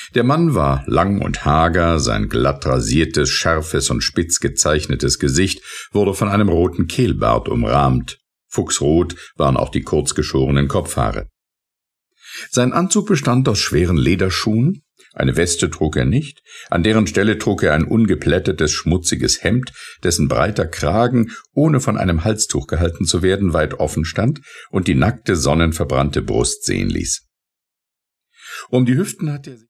Der Mann war lang und hager, sein glatt rasiertes, scharfes und spitz gezeichnetes Gesicht wurde von einem roten Kehlbart umrahmt. Fuchsrot waren auch die kurzgeschorenen Kopfhaare. Sein Anzug bestand aus schweren Lederschuhen, eine Weste trug er nicht, an deren Stelle trug er ein ungeplättetes, schmutziges Hemd, dessen breiter Kragen, ohne von einem Halstuch gehalten zu werden, weit offen stand und die nackte, sonnenverbrannte Brust sehen ließ. Um die Hüften hatte er